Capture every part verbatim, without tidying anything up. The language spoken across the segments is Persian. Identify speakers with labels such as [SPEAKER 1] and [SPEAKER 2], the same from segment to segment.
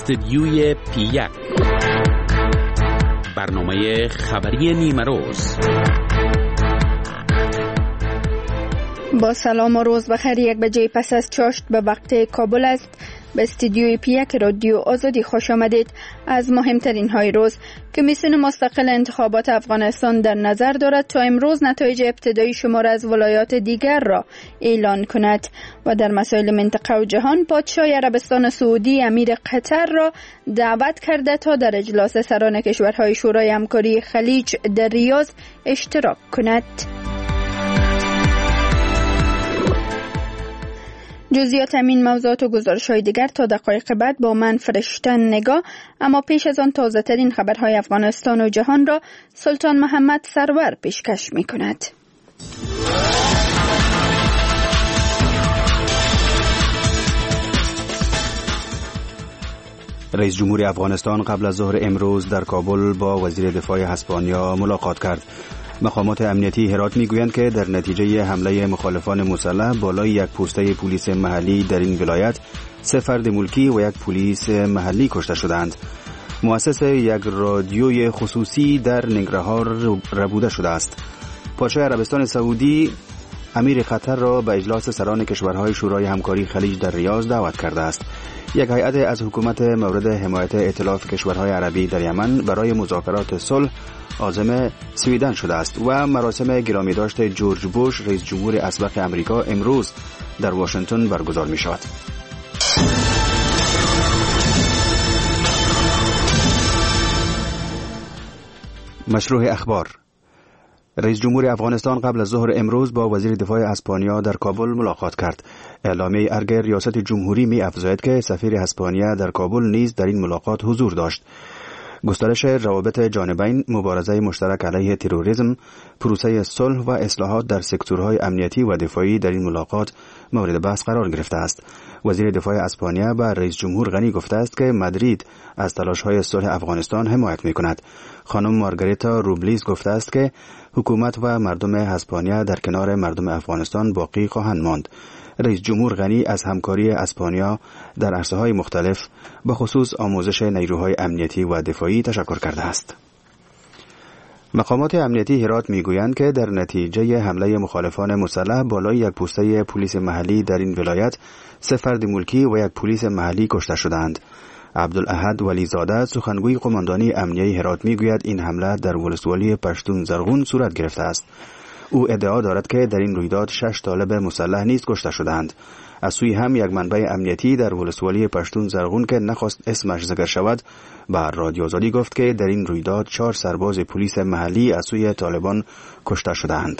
[SPEAKER 1] استدیوی پی یک، برنامه خبری نیمه روز.
[SPEAKER 2] با سلام و روز بخیر. یک بجه پس از چاشت به وقت کابل است. به استودیوی پی یک رادیو آزادی خوش آمدید. از مهمترین های روز، کمیسیون مستقل انتخابات افغانستان در نظر دارد تا امروز نتایج ابتدایی شمار از ولایات دیگر را اعلان کند. و در مسائل منطقه و جهان، پادشاه عربستان سعودی امیر قطر را دعوت کرده تا در اجلاس سران کشورهای شورای همکاری خلیج در ریاض اشتراک کند. جزئیات همین موضوعات و گزارش‌های دیگر تا دقایق بعد با من فرشته نگاه. اما پیش از آن تازه ترین خبرهای افغانستان و جهان را سلطان محمد سرور پیشکش می‌کند.
[SPEAKER 3] رئیس جمهور افغانستان قبل از ظهر امروز در کابل با وزیر دفاع اسپانیا ملاقات کرد. مقامات امنیتی هرات میگویند که در نتیجه حمله مخالفان مسلح بالای یک پوسته پلیس محلی در این ولایت سه فرد ملکی و یک پلیس محلی کشته شدند. مؤسس یک رادیوی خصوصی در ننگرهار ربوده شده است. پادشاه عربستان سعودی امیر قطر را به اجلاس سران کشورهای شورای همکاری خلیج در ریاض دعوت کرده است. یک هیئت از حکومت مورد حمایت ائتلاف کشورهای عربی در یمن برای مذاکرات صلح عازم سویدن شده است و مراسم گرامی داشت جورج بوش رئیس جمهور اسبق امریکا امروز در واشنگتن برگزار می شود. مشروع اخبار. رئیس جمهور افغانستان قبل از ظهر امروز با وزیر دفاع اسپانیا در کابل ملاقات کرد. اعلامیه ارگ ریاست جمهوری می افزاید که سفیر اسپانیا در کابل نیز در این ملاقات حضور داشت. گسترش روابط جانبین، مبارزه مشترک علیه تروریسم، پروسه صلح و اصلاحات در سکتورهای امنیتی و دفاعی در این ملاقات مورد بحث قرار گرفته است. وزیر دفاع اسپانیا به رئیس جمهور غنی گفته است که مادرید از تلاش‌های صلح افغانستان حمایت می‌کند. خانم مارگریتا روبلیز گفته است که حکومت و مردم اسپانیا در کنار مردم افغانستان باقی خواهند ماند. رئیس جمهور غنی از همکاری اسپانیا در عرصه‌های مختلف به خصوص آموزش نیروهای امنیتی و دفاعی تشکر کرده است. مقامات امنیتی هرات میگویند که در نتیجه حمله مخالفان مسلح بالای یک پوسته پلیس محلی در این ولایت سه فرد ملکی و یک پلیس محلی کشته شدند. عبدالاحد ولیزاده سخنگوی قماندانی امنیتی هرات میگوید این حمله در ولسوالی پشتون زرغون صورت گرفته است. او ادعا دارد که در این رویداد شش طالب مسلح نیز کشته شدند. از سوی هم یک منبع امنیتی در ولسوالی پشتون زرغون که نخواست اسمش ذکر شود به رادیو آزادی گفت که در این رویداد چهار سرباز پلیس محلی از سوی طالبان کشته شدند.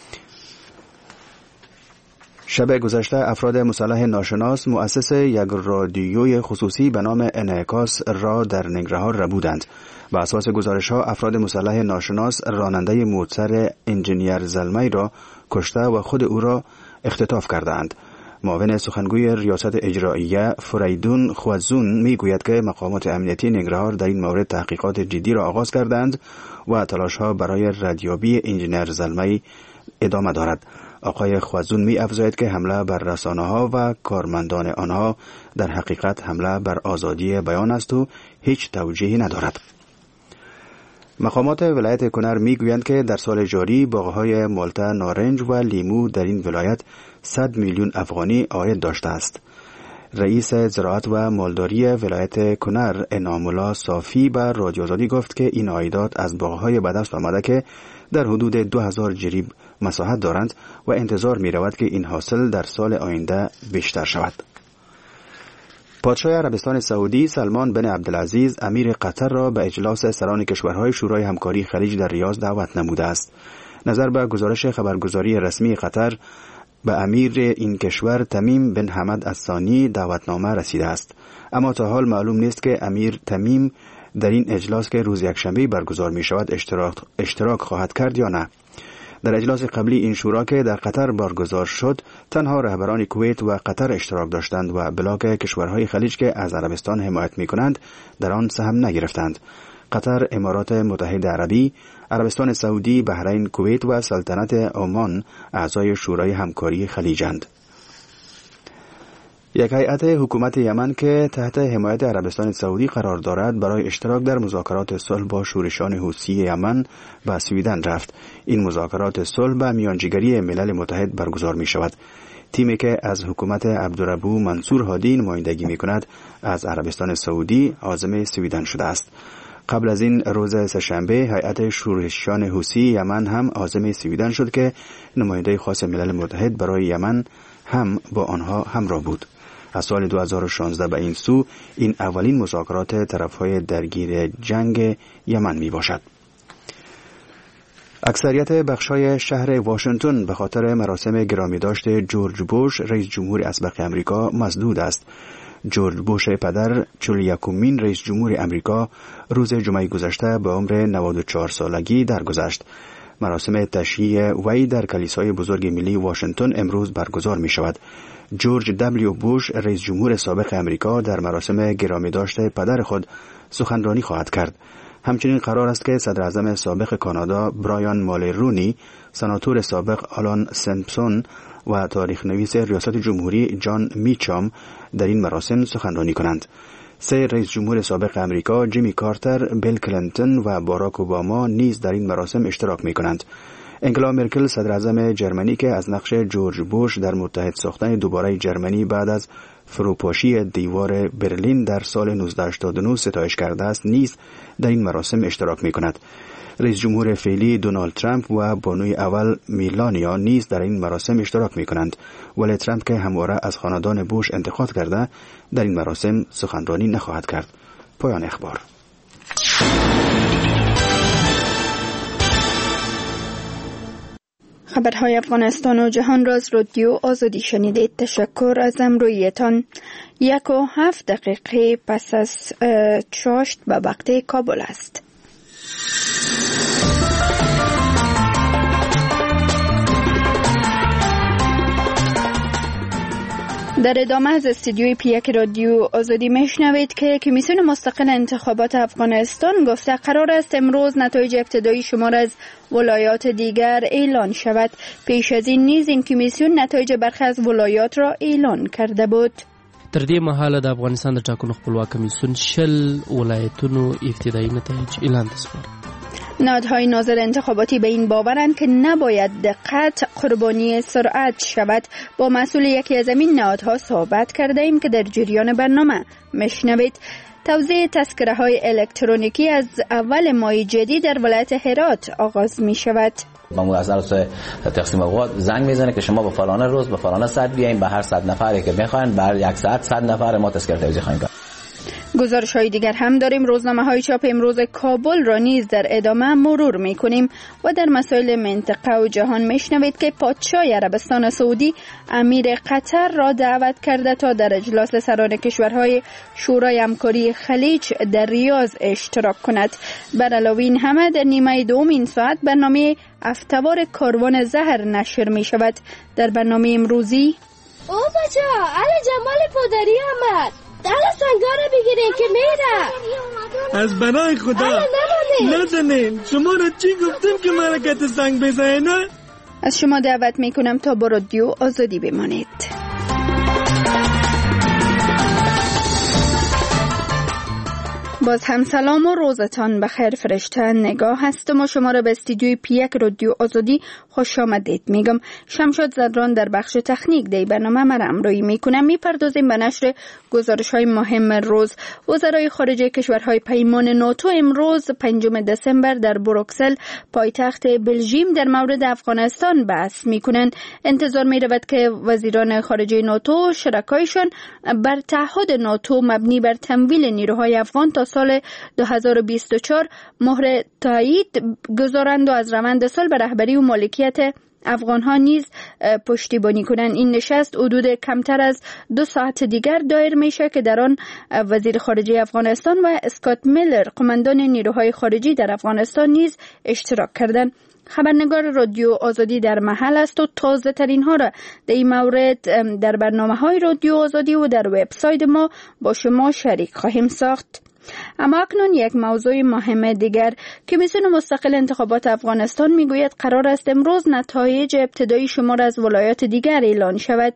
[SPEAKER 3] شب گذشته افراد مسلح ناشناس مؤسس یک رادیوی خصوصی به نام انعکاس را در ننگرهار ربودند. به اساس گزارش‌ها افراد مسلح ناشناس راننده موتور انجینیر زلمی را کشته و خود او را اختطاف کردند. معاون سخنگوی ریاست اجراییه فریدون خوازون میگوید که مقامات امنیتی ننگرهار در این مورد تحقیقات جدی را آغاز کردند و تلاش‌ها برای ردیابی انجینیر زلمی ادامه دارد. آقای خوازون می افزاید که حمله بر رسانه‌ها و کارمندان آنها در حقیقت حمله بر آزادی بیان است و هیچ توجیهی ندارد. مقامات ولایت کنر می گویند که در سال جاری باغ‌های مالتا، نارنج و لیمو در این ولایت صد میلیون افغانی عاید داشته است. رئیس زراعت و مالداری ولایت کنر انعام الله صافی به رادیو آزادی گفت که این عایدات از باغ‌های به دست آمده که در حدود دو هزار جریب مساحت دارند و انتظار می رود که این حاصل در سال آینده بیشتر شود. پادشاه عربستان سعودی سلمان بن عبدالعزیز امیر قطر را به اجلاس سران کشورهای شورای همکاری خلیج در ریاض دعوت نموده است. نظر به گزارش خبرگزاری رسمی قطر، به امیر این کشور تمیم بن حمد الثانی دعوتنامه رسیده است، اما تا حال معلوم نیست که امیر تمیم در این اجلاس که روز یکشنبه برگزار می شود اشتراک, اشتراک خواهد کرد یا نه. در اجلاس قبلی این شورا که در قطر برگزار شد تنها رهبران کویت و قطر اشتراک داشتند و بلاک کشورهای خلیج که از عربستان حمایت می کنند در آن سهم نگرفتند. قطر، امارات متحده عربی، عربستان سعودی، بحرین، کویت و سلطنت عمان اعضای شورای همکاری خلیجند. یک هیئت حکومت یمن که تحت حمایت عربستان سعودی قرار دارد برای اشتراک در مذاکرات صلح با شورشان حوثی یمن به سویدن رفت. این مذاکرات صلح به میانجیگری ملل متحد برگزار می شود. تیمی که از حکومت عبدالربو منصور هادی نمایندگی می کند از عربستان سعودی عازم سویدن شده است. قبل از این روز سه‌شنبه هیئت شورشان حوثی یمن هم عازم سویدن شد که نماینده خاص ملل متحد برای یمن هم با آنها همراه بود. از سال دو هزار و شانزده به این سو این اولین مذاکرات طرفهای درگیر جنگ یمن می باشد. اکثریت بخشای شهر واشنگتن به خاطر مراسم گرامیداشت جورج بوش رئیس جمهور اسبق امریکا مسدود است. جورج بوش پدر چهل و یکمین رئیس جمهور امریکا روز جمعه گذشته به عمر نود و چهار سالگی درگذشت. مراسم تشییع وی در کلیسای بزرگ ملی واشنگتن امروز برگزار می شود. جورج دبلیو بوش رئیس جمهور سابق امریکا در مراسم گرامیداشت پدر خود سخنرانی خواهد کرد. همچنین قرار است که صدر اعظم سابق کانادا برایان مالرونی، سناتور سابق آلان سمپسون و تاریخ نویس ریاست جمهوری جان میچام در این مراسم سخنرانی کنند. سه رئیس جمهور سابق امریکا جیمی کارتر، بیل کلینتون و باراک اوباما نیز در این مراسم اشتراک می کنند. انگلا مرکل صدر اعظم جرمنی که از نقش جورج بوش در متحد ساختن دوباره جرمنی بعد از فروپاشی دیوار برلین در سال نوزده هشتاد و نه ستایش کرده است نیز در این مراسم اشتراک می کند. رئیس جمهور فعلی دونالد ترامپ و بانوی اول میلانیا نیز در این مراسم اشتراک می کنند، ولی ترامپ که همواره از خاندان بوش انتقاد کرده در این مراسم سخنرانی نخواهد کرد. پایان اخبار.
[SPEAKER 2] خبرهای افغانستان و جهان را از رادیو آزادی شنیدید. تشکر از همراهیتان. یک و هفت دقیقه پس از چاشت به وقت کابل است. در ادامه از استودیوی پیک رادیو آزادی میشنوید که کمیسیون مستقل انتخابات افغانستان گفته قرار است امروز نتایج ابتدایی شمار از ولایات دیگر اعلان شود. پیش از این نیز این کمیسیون نتایج برخی از ولایات را اعلان کرده بود.
[SPEAKER 4] تر دې مهاله د افغانستان د ټاکنو خپلواک کمیسیون شل ولایتونو ابتدایي نتایج اعلان کړل.
[SPEAKER 2] نهادهای ناظر انتخاباتی به این باورند که نباید دقت قربانی سرعت شود. با مسئول یکی از این نهادها صحبت کرده ایم که در جریان برنامه میشنوید. توزیع تذکره های الکترونیکی از اول ماه جدید در ولایت هرات آغاز می شود.
[SPEAKER 5] مامور از عرصه تقسیم اوقات زنگ میزنه که شما به فلانه روز به فلانه ساعت بیاین، به هر صد نفری که بخواین بر یک ساعت صد نفر ما تذکره توزیع خواهیم کرد.
[SPEAKER 2] گزارش های دیگر هم داریم. روزنامه های چاپ امروز کابل را نیز در ادامه مرور می کنیم و در مسائل منطقه و جهان می شنوید که پادشاه عربستان سعودی امیر قطر را دعوت کرده تا در اجلاس سران کشورهای شورای همکاری خلیج در ریاض اشتراک کند. بر علاوه این همه در نیمه دوم این ساعت برنامه افتوار کاروان زهر نشر می شود. در برنامه امروزی
[SPEAKER 6] او بچه علی جمال پودری آمد. دل سنگا رو بگیرین که میره.
[SPEAKER 7] از بنای خدا نزنین. شما را چی گفتم که مرکت سنگ بزنه؟
[SPEAKER 2] از شما دعوت میکنم تا با رادیو آزادی بمانید. باز هم سلام و روزتان بخیر. فرشته نگاه هستم و شما را به استودیوی پیک رادیو آزادی خوش آمدید میگم. شمشاد زدران در بخش تکنیک دی برنامه مرا همراهی میکنم. میپردازیم به نشر گزارش های مهم روز. وزرای خارجه کشورهای پیمان ناتو امروز پنجم دسامبر در بروکسل پایتخت بلژیم در مورد افغانستان بحث میکنند. انتظار میرود که وزیران خارجه ناتو و شرکایشان بر تعهد ناتو مبنی بر تمویل نیروهای افغان تا سال دو هزار و بیست و چهار مهر تایید گذارند و از روند صلح به رهبری و مالکیت افغان ها نیز پشتیبانی کنند. این نشست حدود کمتر از دو ساعت دیگر دایر میشه که در آن وزیر خارجه افغانستان و اسکات میلر قماندان نیروهای خارجی در افغانستان نیز اشتراک کردند. خبرنگار رادیو آزادی در محل است و تازه ترین ها را در این مورد در برنامه های رادیو آزادی و در وبسایت ما با شما شریک خواهیم ساخت. اما اکنون یک موضوع مهم دیگر. کمیسیون مستقل انتخابات افغانستان میگوید قرار است امروز نتایج ابتدایی شمار از ولایات دیگر اعلان شود.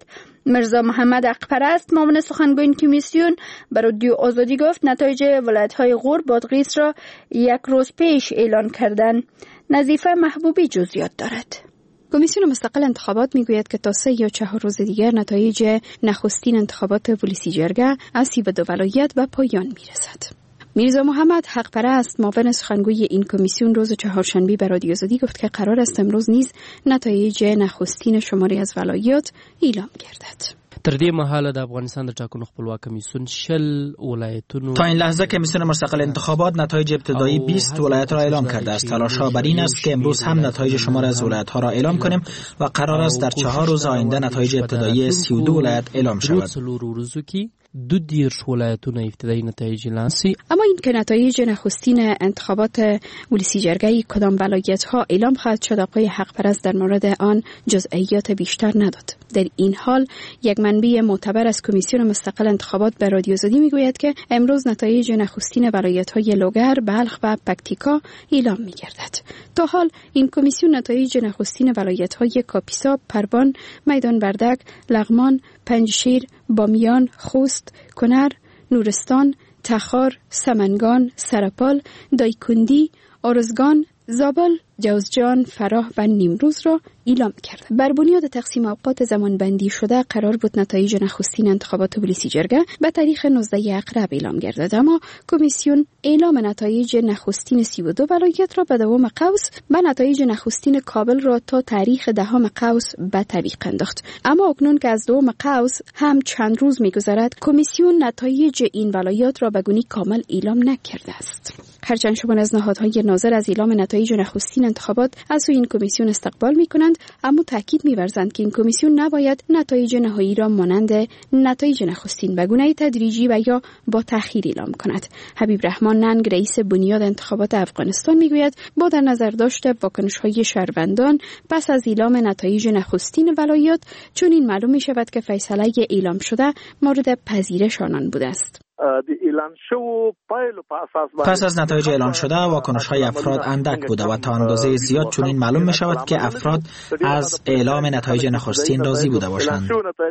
[SPEAKER 2] مرزا محمد حقپرست معاون سخنگوی کمیسیون به رادیو آزادی گفت نتایج ولایت‌های غور بادغیس را یک روز پیش اعلان کردند. نظیفه محبوبی جزئیات دارد. کمیسیون مستقل انتخابات میگوید که تا سه یا چهار روز دیگر نتایج نخستین انتخابات ولسی جرگه از سی و دو ولایت به پایان میرسد. میرزا محمد حقپرست معاون سخنگوی این کمیسیون روز چهارشنبه به رادیو آزادی گفت که قرار است امروز نیز نتایج نخستین شماری از ولایات اعلام گردد.
[SPEAKER 4] تر دې مهاله د افغانستان د ټاکنو خپلواک کمیسیون شل ولایتونو
[SPEAKER 8] تا این لحظه کمیسیون مستقل انتخابات نتایج ابتدایی بیست ولایت را اعلام کرده است. تلاش‌ها بر این است که امروز هم نتایج شمار از ولایت‌ها را اعلام کنیم و قرار است در چهار روز آینده نتایج ابتدایی سی و دو ولایت اعلام شود.
[SPEAKER 4] دو دیرش ولایتونه ابتدایی نتایج اعلام شد.
[SPEAKER 2] اما این که نتایج نخستین انتخابات ولسی جرگه کدام ولایت ها اعلام خواهد شد آقای حقپرست در مورد آن جزئیات بیشتر نداد. در این حال یک منبع معتبر از کمیسیون مستقل انتخابات به رادیو آزادی میگوید که امروز نتایج نخستین ولایت های لوگر، بلخ و پکتیکا اعلام میگردد. تا حال این کمیسیون نتایج نخستین ولایت های کاپیسا، پروان، میدان وردک، لغمان، پنجشیر، بامیان، خوست، کنر، نورستان، تخار، سمنگان، سرپال، دایکندی، آرزگان، زابل، جوزجان، فراه و نیمروز را اعلام کرد. بر بنیاد تقسیم اوقات زمان بندی شده قرار بود نتایج نخستین انتخابات ولسی جرگه به تاریخ نوزده اقرب اعلام گردد، اما کمیسیون اعلام نتایج نخستین سی و دو ولایت را به دوام قوس و نتایج نخستین کابل را تا تاریخ دهم قوس به تعویق انداخت. اما اکنون که از دوم قوس هم چند روز می‌گذرد، کمیسیون نتایج این ولایات را به گونی کامل اعلام نکرده است. هرچند شمار از نهادهای ناظر از اعلام نتایج نخستین انتخابات از سوی این کمیسیون استقبال می‌کنند، اما تاکید می‌ورزند که این کمیسیون نباید نتایج نهایی را مانند نتایج نخستین به گونه تدریجی و یا با تأخیر اعلام کند. حبیب رحمان ننگ رئیس بنیاد انتخابات افغانستان میگوید با در نظر داشت واکنش‌های شهروندان پس از اعلام نتایج نخستین ولایات، چون این معلوم می‌شود که فیصله اعلام شده مورد پذیرش آنان بوده است.
[SPEAKER 8] پس از نتایج اعلام شده واکنش‌های افراد اندک بوده و تا اندازه زیاد چون این معلوم می‌شود که افراد از اعلام نتایج نخستین راضی بوده باشند.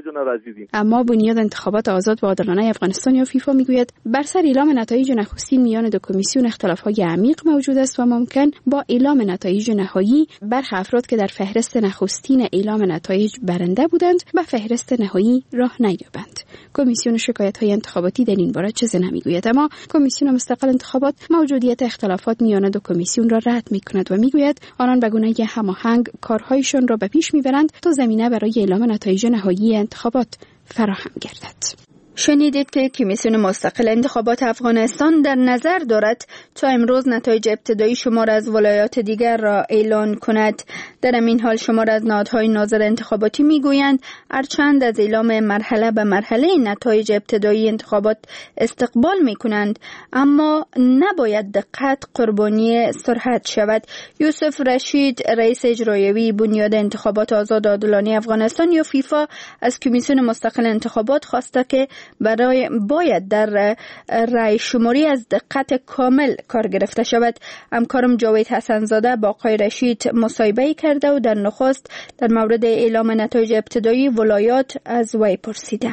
[SPEAKER 2] اما بنیاد انتخابات آزاد و عادلانه افغانستان یا فیفا میگوید بر سر اعلام نتایج نخستین میان دو کمیسیون اختلاف‌های عمیق موجود است و ممکن با اعلام نتایج نهایی برخی افراد که در فهرست نخستین اعلام نتایج برنده بودند به فهرست نهایی راه نیابند. کمیسیون شکایت‌های انتخاباتی در این باره چیزی نمیگوید، اما کمیسیون مستقل انتخابات موجودیت اختلافات میان دو کمیسیون را رد میکند و میگوید آنان به گونه هماهنگ کارهایشان را به پیش میبرند تا زمینه برای اعلام نتایج نهایی انتخابات فراهم گردد. شنیدید که کمیسیون مستقل انتخابات افغانستان در نظر دارد تا امروز نتایج ابتدایی شمار از ولایات دیگر را اعلان کند. در این حال شمار از نهادهای ناظر انتخاباتی میگویند هرچند از اعلام مرحله به مرحله نتایج ابتدایی انتخابات استقبال میکنند، اما نباید دقت قربانی سرعت شود. یوسف رشید رئیس اجرایی بنیاد انتخابات آزاد عادلانه افغانستان یا فیفا از کمیسیون مستقل انتخابات خواسته که برای باید در رای شماری از دقت کامل کار گرفته شود. همکارم جاوید حسنزاده با آقای رشید مصاحبه کرده و در نخست در مورد اعلام نتایج ابتدایی ولایات از وی پرسیده.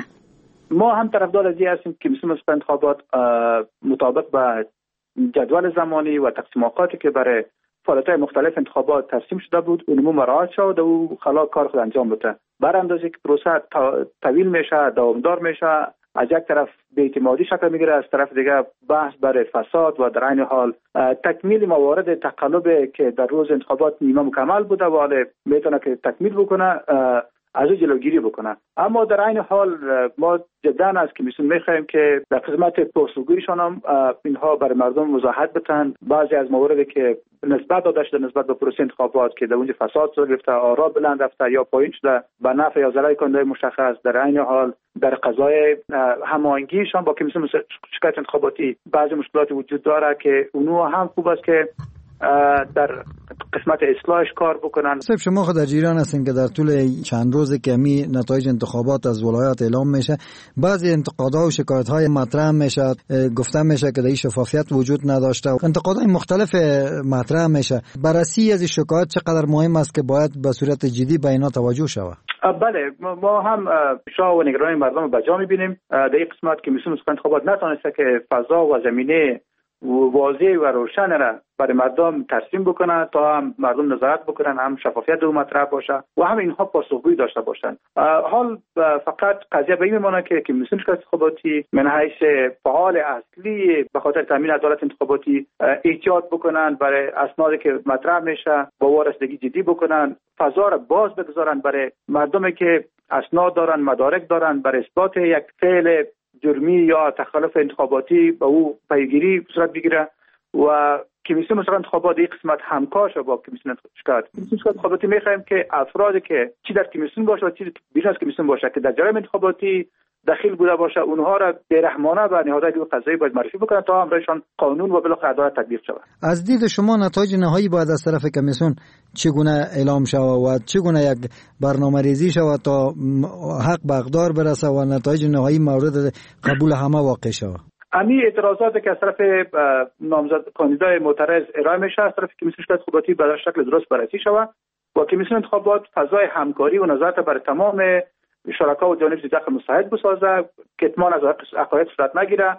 [SPEAKER 9] ما هم طرفدار از این هستیم که کمیسیون مستقل انتخابات مطابق با جدول زمانی و تقسیم اوقاتی که برای فعالیت‌های مختلف انتخابات ترسیم شده بود اونمو مراعات شد و خلا کار خود انجام بده. بر اندازه که پروسه طویل میشه، دوامدار میشه، از یک طرف بی‌اعتمادی شکل میگیره، از طرف دیگه بحث برای فساد و در عین حال تکمیل موارد تقلب که در روز انتخابات نیمه مکمل بوده و حالا میتونه که تکمیل بکنه از او جلوگیری بکنه. اما در عین حال ما جدا از کمیسیون میخواهیم که در خدمت پاسخگویشان هم اینها برای مردم وضاحت بدن. بعضی از مواردی که نسبت داده شده نسبت به پروسه انتخابات که در اونجا فساد صورت گرفته، آرا بلند رفته یا پایین شده به نفع یا ضرر کننده مشخص، در عین حال در قضای هماهنگیشان با کمیسیون شکایت انتخاباتی بعضی مشکلات وجود داره که اونو هم خوب است که در قسمت اصلاحش کار بکنن.
[SPEAKER 10] صاحب شما خود در جریان هستین که در طول چند روزی که می نتایج انتخابات از ولایات اعلام میشه، بعضی انتقادها و شکایت‌های مطرح میشه، گفته میشه که در شفافیت وجود نداشته، انتقادهای مختلف مطرح میشه. بررسی از این شکایت چقدر مهم است که باید به صورت جدی به اینا توجه شود؟
[SPEAKER 9] بله، ما هم شاه و نگرانی مردم به جا می‌بینیم. در این قسمت که کمیسیون انتخابات نتونسته که فضا و زمینه واضح و روشن را برای مردم ترسیم بکنه تا هم مردم نظارت بکنن، هم شفافیت دو مطرح باشه و هم اینها پاسخگویی داشته باشن. حال فقط قضیه به این میمونه که کمیسیون انتخاباتی من حیث فعال اصلی به خاطر تامین عدالت انتخاباتی احتیاط بکنن، برای اسنادی که مطرح میشه با وارستگی جدی بکنن، فضا را باز بگذارن برای مردمی که اسناد دارن، مدارک دارن، برای اثبات یک فعل جرمی یا تخلف انتخاباتی به او پیگیری صورت بگیره و کمیسیون مشخص انتخابات این قسمت همکار شه با کمیسیون شکایت. کمیسیون انتخاباتی می‌خوایم که افرادی که چی در کمیسیون باشه و چی بیرون از کمیسیون باشه که در جریان انتخاباتی دخیل بوده باشه، اونها را بی‌رحمانه و نهادهای قضایی باید معرفی بکنن تا امرشان قانون و بالاخره عدالت تطبیق شود.
[SPEAKER 10] از دید شما نتایج نهایی باید از طرف کمیسیون چگونه اعلام شود و چگونه یک برنامه‌ریزی شود تا حق به اقدار برسه و نتایج نهایی مورد قبول همه واقع شود؟
[SPEAKER 9] امی اعتراضاتی که از طرف نامزد کاندیدای معترض ارائه میشه از طرف کمیسیون انتخاباتی به شکل درست بررسی شود و کمیسیون انتخابات فضای همکاری و نظارت بر تمام شرکا و جانب داخل مساعد بسازه، کتمان از حقایق صورت نگیره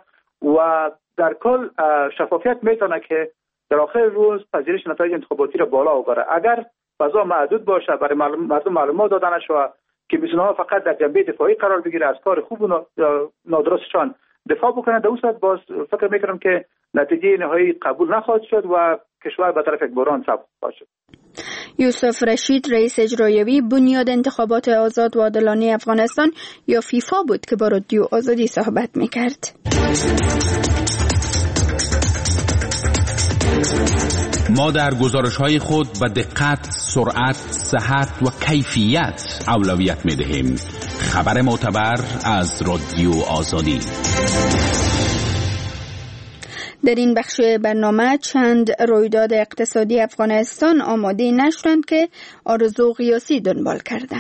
[SPEAKER 9] و در کل شفافیت میتونه که در آخر روز پذیرش نتایج انتخاباتی را بالا ببره. اگر فضا محدود باشه برای مردم معلومات دادنش و کمیسیون‌ها فقط در جنبه دفاعی قرار بگیره، از کار خوب و نادرستشان دفاع بکنه، در اون صورت باز فکر میکنم که نتیجه نهایی قبول نخواهد شد و کشور به طرف یک بحران سبک خواهد شد.
[SPEAKER 2] یوسف رشید رئیس اجرایی بنیاد انتخابات آزاد و عادلانه افغانستان یا فیفا بود که با رادیو آزادی صحبت میکرد.
[SPEAKER 1] ما در گزارش‌های خود به دقت، سرعت، صحت و کیفیت اولویت می‌دهیم. خبر معتبر از رادیو آزادی.
[SPEAKER 2] در این بخش برنامه چند رویداد اقتصادی افغانستان آماده نشدند که آرزو قیاسی دنبال کرده.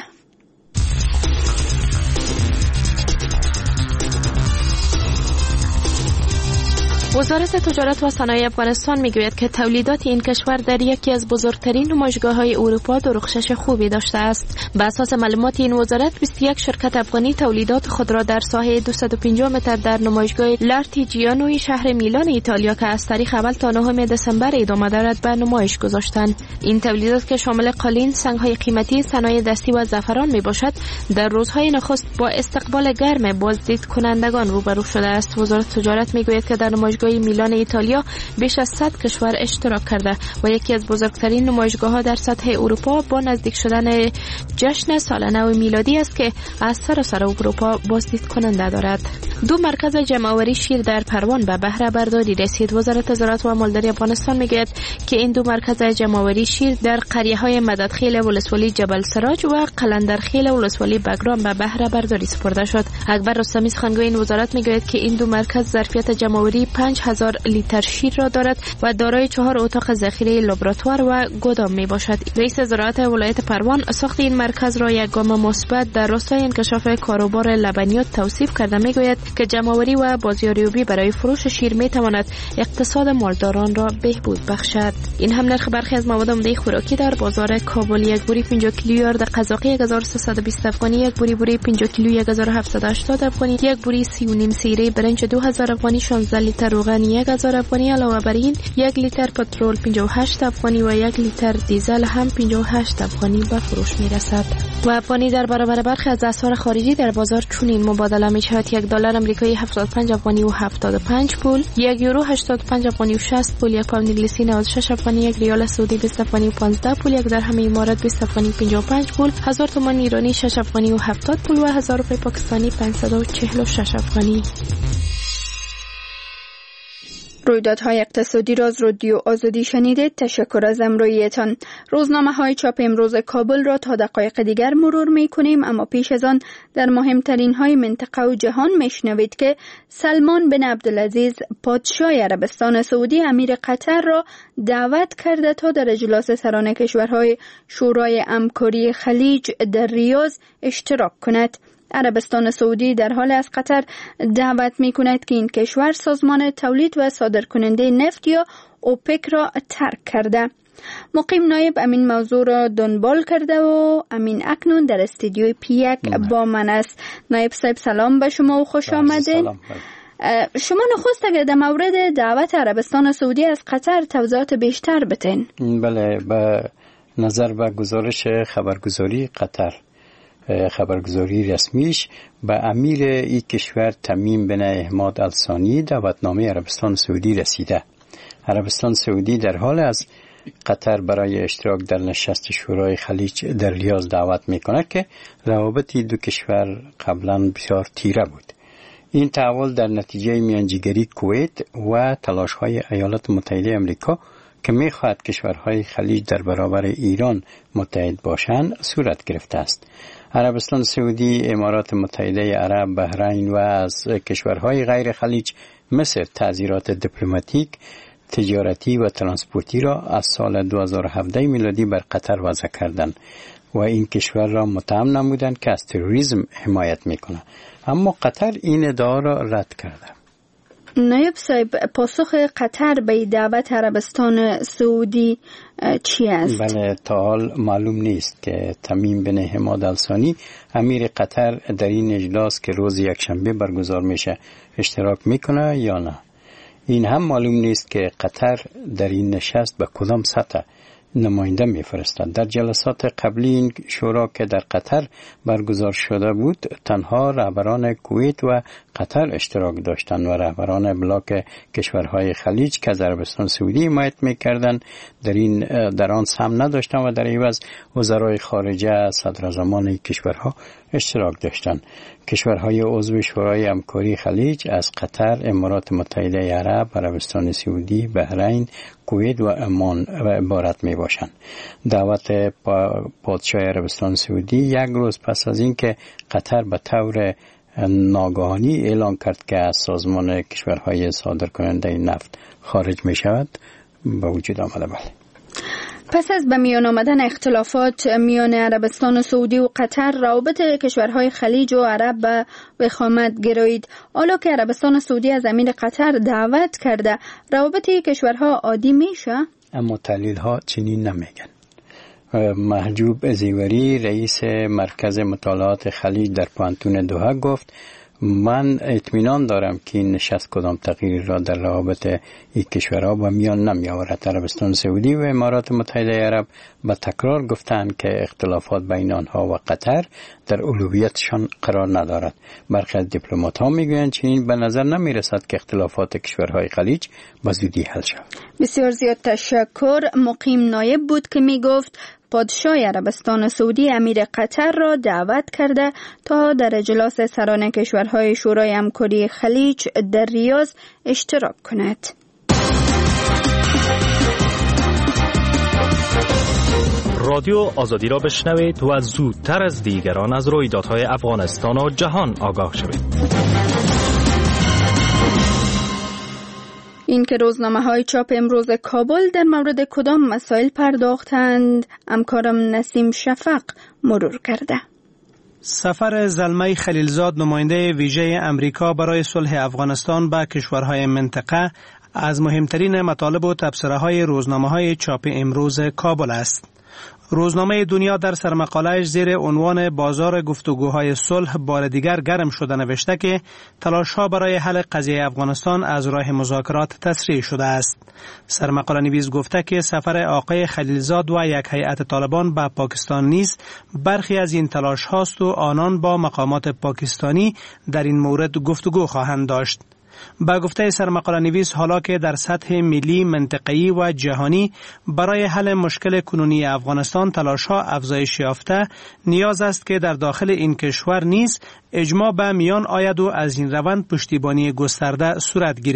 [SPEAKER 11] وزارت تجارت و صنایع افغانستان میگوید که تولیدات این کشور در یکی از بزرگترین نمایشگاه‌های اروپا درخشش خوبی داشته است. بر اساس معلومات این وزارت بیست و یک شرکت افغانی تولیدات خود را در ساحه دویست و پنجاه متر در نمایشگاه لارتیجیانوی شهر میلان ایتالیا که از تاریخ اول تا نهم دسامبر ادامه دارد به نمایش گذاشتند. این تولیدات که شامل قالین، سنگ‌های قیمتی، صنایع دستی و زعفران میباشد، در روزهای نخست با استقبال گرم بازدید کنندگان روبرو شده است. وزارت تجارت میگوید که در نمایشگاه میلان ایتالیا بیش از صد کشور اشتراک کرده و یکی از بزرگترین نمایشگاه‌ها در سطح اروپا با نزدیک شدن جشن سال نو میلادی است که از سراسر اروپا بازدید کننده دارد. دو مرکز جمع‌آوری شیر در پروان به بهره برداری رسید. وزارت زراعت و مالداری افغانستان میگوید که این دو مرکز جمع‌آوری شیر در قریه‌های مددخیل ولسوالی جبل سراج و قلندرخیل ولسوالی بگرام به بهره برداری سپرده شد. اکبر رستمی سخنگوی این وزارت میگوید که این دو مرکز ظرفیت جمع‌آوری پنج هزار لیتر شیر را دارد و دارای چهار اتاق ذخیره لابراتوار و گودام می باشد. رئیس زراعت ولایت پروان ساخت این مرکز را یک گام مثبت در راستای انکشاف کاروبار لبنیات توصیف کرده میگوید که جمع‌آوری و بازاریابی برای فروش شیر می تواند اقتصاد مالداران را بهبود بخشد. این هم نرخ برخی از مواد عمده خوراکی در بازار کابل: یک بوری پنجاه کیلو یارد قزاقی یک هزار و سیصد و بیست افغانی، یک بوری بوری پنجاه کیلو یک هزار و هفتصد و هشتاد افغانی، یک بوری سی و نیم سیره برنج دو هزار افغانی، شانزده لیتر روغن یک هزار افغانی. علاوه بر این یک لیتر پترول پنجاه و هشت افغانی و یک لیتر دیزل هم پنجاه و هشت افغانی به فروش می رسد. و افغانی در برابر برخی از اسعار خارجی در بازار چنین مبادله می شود: یک دلار آمریکایی هفتاد و پنج افغانی و هفتاد و پنج پول، یک یورو هشتاد و پنج افغانی و شصت پول، یک پوند انگلیسی نود و شش افغانی، یک ریال سعودی بیست افغانی و پانزده پول، یک درهم امارات بیست افغانی و پنجاه و پنج پول، هزار تومان ایرانی شش افغانی و هفتاد پول و هزار روپیه پاکستانی پانصد و چهل و شش افغانی.
[SPEAKER 2] رویدادهای اقتصادی را از رادیو آزادی شنیدید. تشکر از همراهیتان. روزنامه های چاپ امروز کابل را تا دقایق دیگر مرور می کنیم، اما پیش از آن در مهمترین های منطقه و جهان می شنوید که سلمان بن عبدالعزیز پادشاه عربستان سعودی امیر قطر را دعوت کرده تا در اجلاس سران کشورهای شورای همکاری خلیج در ریاض اشتراک کند. عربستان سعودی در حال از قطر دعوت می کند که این کشور سازمان تولید و صادرکننده نفت یا اوپک را ترک کرده. مقیم نایب امین موضوع را دنبال کرده و امین اکنون در استودیوی پی یک با من است. نایب صاحب سلام به شما و خوش آمدید. شما نخست اگر در مورد دعوت عربستان سعودی از قطر توضیحات بیشتر بدین.
[SPEAKER 12] بله، به نظر به گزارش خبرگزاری قطر، خبرگزاری رسمیش، به امیر این کشور تمیم بن احمد الثانی دعوتنامه عربستان سعودی رسیده. عربستان سعودی در حال از قطر برای اشتراک در نشست شورای خلیج در ریاض دعوت میکنه که روابط دو کشور قبلا بسیار تیره بود. این تحول در نتیجه میانجیگری کویت و تلاش‌های ایالات متحده آمریکا که میخواهد کشورهای خلیج در برابر ایران متحد باشند صورت گرفته است. عربستان سعودی، امارات متحده عرب، بحرین و از کشورهای غیر خلیج مثل تعزیرات دیپلماتیک، تجارتی و ترانسپورتی را از سال دو هزار و هفده میلادی بر قطر وضع کردند و این کشور را متهم نمودند که از تروریسم حمایت میکنه، اما قطر این ادعا را رد کرده.
[SPEAKER 2] نایب صاحب، پاسخ قطر به دعوت عربستان سعودی چی است؟
[SPEAKER 12] بله، تا حال معلوم نیست که تمیم بن حماد الثانی امیر قطر در این اجلاس که روز یکشنبه برگزار میشه اشتراک میکنه یا نه. این هم معلوم نیست که قطر در این نشست به کدام سطح نماینده میفرستند. در جلسات قبلی این شورا که در قطر برگزار شده بود تنها رهبران کویت و قطر اشتراک داشتند و رهبران بلاک کشورهای خلیج که از عربستان سعودی حمایت میکردند در این در آن سهم نداشتند و در عوض وزرای خارجه صدراعظمان کشورها اشتراک داشتند. کشورهای عضو شورای همکاری خلیج از قطر، امارات متحده عرب، عربستان سعودی، بحرین، کویت و عمان و عبارت می باشند. دعوت پادشاه عربستان سعودی یک روز پس از اینکه قطر به طور ناگهانی اعلان کرد که از سازمان کشورهای صادرکننده نفت خارج می شود به وجود آمده. بله.
[SPEAKER 2] پس از به میان آمدن اختلافات میان عربستان سعودی و قطر، روابط کشورهای خلیج و عرب به وخامت گرایید. حالا که عربستان سعودی از امیر قطر دعوت کرده، روابط کشورها عادی میشه؟
[SPEAKER 12] اما تحلیل ها چنین نمیگن. محجوب زیوری، رئیس مرکز مطالعات خلیج در پانتون دوحه گفت من اطمینان دارم که این نشست کدام تغییری را در روابط این کشورها با میان نمی آورد. عربستان سعودی و امارات متحده عرب به تکرار گفتند که اختلافات بین آنها و قطر در اولویتشان قرار ندارد. برخی از دیپلمات ها می گویند چنین به نظر نمی رسد که اختلافات کشورهای خلیج به زودی حل شود.
[SPEAKER 2] بسیار زیاد تشکر. مقیم نایب بود که می گفت پادشاه عربستان سعودی امیر قطر را دعوت کرده تا در اجلاس سران کشورهای شورای همکاری خلیج در ریاض اشتراک کند.
[SPEAKER 13] رادیو آزادی را بشنوید و زودتر از دیگران از رویدادهای افغانستان و جهان آگاه شوید.
[SPEAKER 2] این که روزنامه‌های چاپ امروز کابل در مورد کدام مسائل پرداختند، همکارم نسیم شفق مرور کرده.
[SPEAKER 14] سفر زلمه خلیلزاد، نماینده ویژه امریکا برای صلح افغانستان به کشورهای منطقه، از مهمترین مطالب و تبصره‌های روزنامه‌های چاپ امروز کابل است. روزنامه دنیا در سرمقاله‌اش زیر عنوان بازار گفتگوهای صلح بار دیگر گرم شده نوشته که تلاش‌ها برای حل قضیه افغانستان از راه مذاکرات تسریع شده است. سرمقاله نویس گفته که سفر آقای خلیلزاد و یک هیئت طالبان به پاکستان نیز برخی از این تلاش هاست و آنان با مقامات پاکستانی در این مورد گفتگو خواهند داشت. با گفته سرمقاله نویس، حالا که در سطح ملی، منطقه‌ای و جهانی برای حل مشکل کنونی افغانستان تلاش‌ها افزایش یافته، نیاز است که در داخل این کشور نیز اجماع به میان آید و از این روند پشتیبانی گسترده صورت گیرد.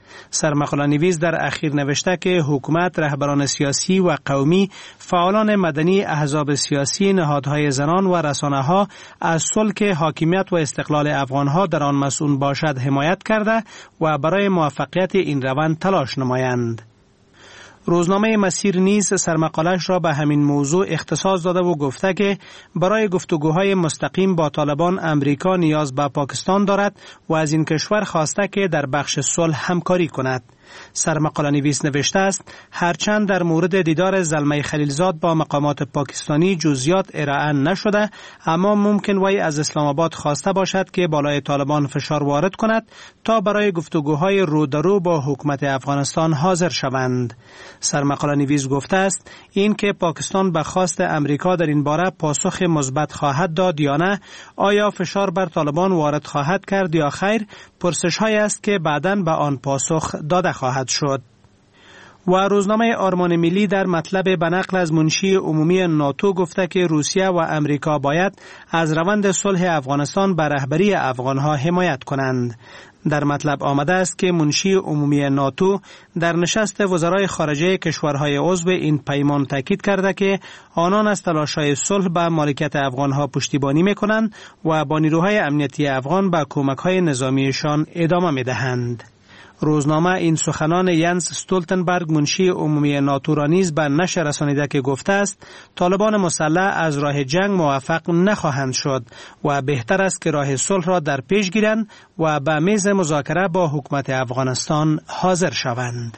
[SPEAKER 14] سرمقاله نویس در اخیر نوشته که حکومت، رهبران سیاسی و قومی، فعالان مدنی، احزاب سیاسی، نهادهای زنان و رسانه‌ها از سلک حاکمیت و استقلال افغانها در آن مسئول باشد حمایت کرده و برای موفقیت این روند تلاش نمایند. روزنامه مسیر نیز سرمقالش را به همین موضوع اختصاص داده و گفته که برای گفتگوهای مستقیم با طالبان امریکا نیاز به پاکستان دارد و از این کشور خواسته که در بخش صلح همکاری کند. سرمقاله نویس نوشته است هرچند در مورد دیدار زلمه خلیلزاد با مقامات پاکستانی جزئیات ارائه نشده، اما ممکن وی از اسلام آباد خواسته باشد که بالای طالبان فشار وارد کند تا برای گفتگوهای رو در رو با حکومت افغانستان حاضر شوند. سرمقاله نویس گفته است این که پاکستان به خواست امریکا در این باره پاسخ مثبت خواهد داد یا نه، آیا فشار بر طالبان وارد خواهد کرد یا خیر، پرسش های است که بعداً به آن پاسخ داده خواهد شد. و روزنامه آرمان ملی در مطلب به نقل از منشی عمومی ناتو گفته که روسیه و امریکا باید از روند صلح افغانستان به رهبری افغانها حمایت کنند. در مطلب آمده است که منشی عمومی ناتو در نشست وزرای خارجه کشورهای عضو این پیمان تاکید کرده که آنان از تلاش‌های صلح به مالکیت افغانها پشتیبانی می‌کنند و با نیروهای امنیتی افغان به کمک‌های نظامیشان ادامه می‌دهند. روزنامه این سخنان ینس استولتنبرگ منشی عمومی ناتو را نیز به نشر رسانیده که گفته است طالبان مسلح از راه جنگ موفق نخواهند شد و بهتر است که راه صلح را در پیش گیرند و به میز مذاکره با حکومت افغانستان حاضر شوند.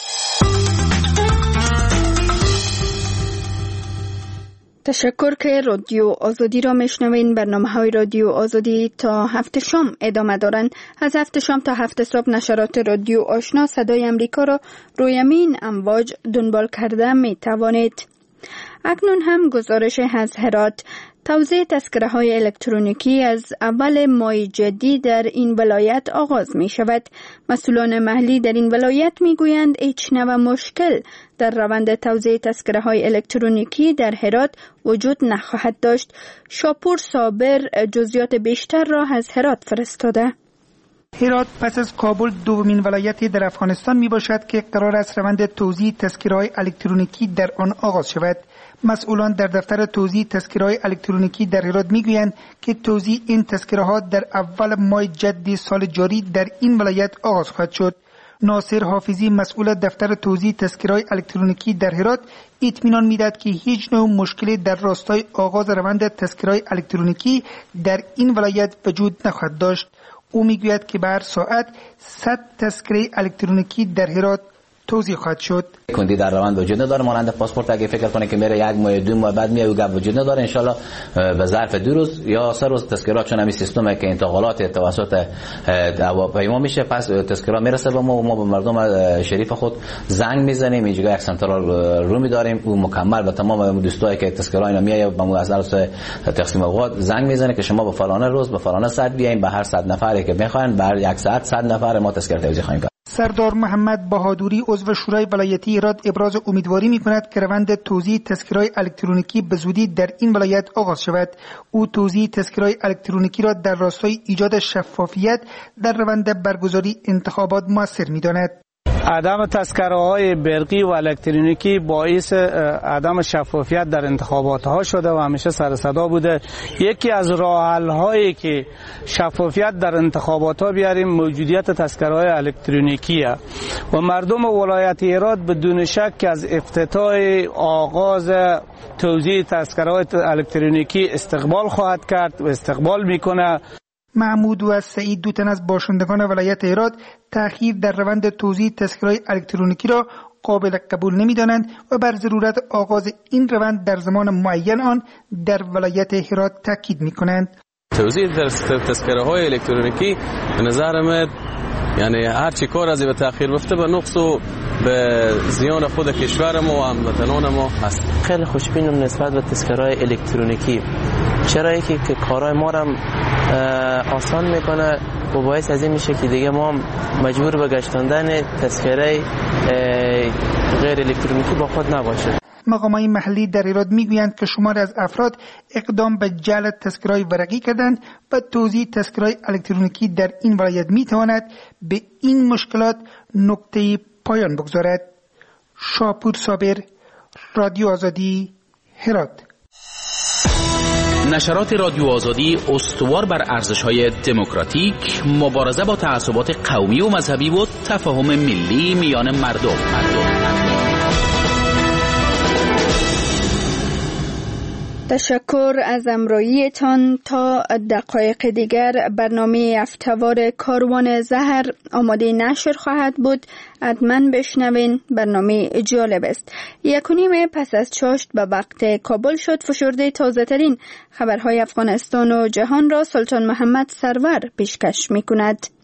[SPEAKER 2] تشکر که رادیو آزادی را میشنوین. برنامه های رادیو آزادی تا هفت شام ادامه دارند. از هفت شام تا هفت صبح نشرات رادیو آشنا صدای امریکا را روی این امواج دنبال کرده می توانید. اکنون هم گزارش از هرات. توزیع تذکره های الکترونیکی از اول ماه جدید در این ولایت آغاز می شود. مسئولان محلی در این ولایت می گویند هیچ نوع مشکل در روند توزیع تذکره های الکترونیکی در هرات وجود نخواهد داشت. شاپور صابر جزئیات بیشتر را از هرات فرستاده.
[SPEAKER 15] هرات پس از کابل دومین ولایتی در افغانستان می باشد که قرار است روند توزیع تذکره‌های الکترونیکی در آن آغاز شود. مسئولان در دفتر توزیع تذکره‌های الکترونیکی در هرات می گویند که توزیع این تذکره‌ها در اول ماه جدید سال جاری در این ولایت آغاز خواهد شد. ناصر حافظی مسئول دفتر توزیع تذکره‌های الکترونیکی در هرات اطمینان می‌دهد که هیچ نوع مشکلی در راستای آغاز روند تذکره‌های الکترونیکی در این ولایت وجود نخواهد داشت. او میگوید که به هر ساعت صد تذکره الکترونیکی در هرات توزیع خواهد شد.
[SPEAKER 5] کندی در روند وجود نداره، مانند پاسپورت اگه فکر کنه که میره یک ماه دو ماه بعد میاد گپ وجود نداره. ان به ظرف دو روز یا سه روز تذکرات چون همین سیستم که انتقالات توسط هواپیما میشه، پس تذکرات میرسه به ما و ما به مردم شریف خود زنگ میزنیم. اینجا یک سنترال رو میداریم، او مکمل به تمام دوستایی که تذکرات اینا میاد به مؤسسه تقسیم اوقات زنگ میزنه که شما به فلان روز به فلان ساعت بیاین، به هر صد نفری که بخواین به هر یک ساعت صد نفر ما تذکره توزیع خواهیم کرد.
[SPEAKER 15] سردار محمد بهادوری عضو شورای ولایتی هرات ابراز امیدواری می‌کند که روند توزیع تذکره‌های الکترونیکی به زودی در این ولایت آغاز شود. او توزیع تذکره‌های الکترونیکی را در راستای ایجاد شفافیت در روند برگزاری انتخابات موثر می‌داند.
[SPEAKER 16] عدم تذکره‌های برقی و الکترونیکی باعث عدم شفافیت در انتخابات ها شده و همیشه سر صدا بوده. یکی از راه حل هایی که شفافیت در انتخابات ها بیاریم موجودیت تذکره‌های الکترونیکی و مردم ولایت هرات بدون شک از افتتاح آغاز توزیع تذکره‌های الکترونیکی استقبال خواهد کرد و استقبال میکنه.
[SPEAKER 15] محمود و سعید دو تن از باشندگان ولایت هرات تأخیر در روند توزیع تذکره‌های الکترونیکی را قابل قبول نمی‌دانند و بر ضرورت آغاز این روند در زمان معین آن در ولایت هرات تاکید می‌کنند.
[SPEAKER 17] توزیع تذکره‌های الکترونیکی به نظر من یعنی هر چی کار از به تأخیر رفته به نقص و به زیان خود کشور ما و هموطنان ما هست.
[SPEAKER 18] خیلی خوشبینم نسبت به تذکره‌های الکترونیکی، چرا که کارهای ما را آسان میکنه و باعث از این میشه که دیگه ما مجبور به گشتاندن تذکره غیر الکترونیکی با خود نباشه.
[SPEAKER 15] مقامات محلی در ایراد میگویند که شمار از افراد اقدام به جعل تذکره‌های ورقی کردند و توزیع تذکره‌های الکترونیکی در این ولایت میتواند به این مشکلات نقطه پایان بگذارد. شاپور صابر، رادیو آزادی، هرات.
[SPEAKER 1] نشرات رادیو آزادی استوار بر ارزش‌های دموکراتیک، مبارزه با تعصبات قومی و مذهبی و تفاهم ملی میان مردم. مردم.
[SPEAKER 2] تشکر از امرویتان. تا دقایق دیگر برنامه افتوار کاروان زهر آماده نشر خواهد بود. حتما بشنوین، برنامه جالب است. یک و نیم پس از چاشت به وقت کابل شد. فشرده تازه ترین خبرهای افغانستان و جهان را سلطان محمد سرور پیشکش می کند.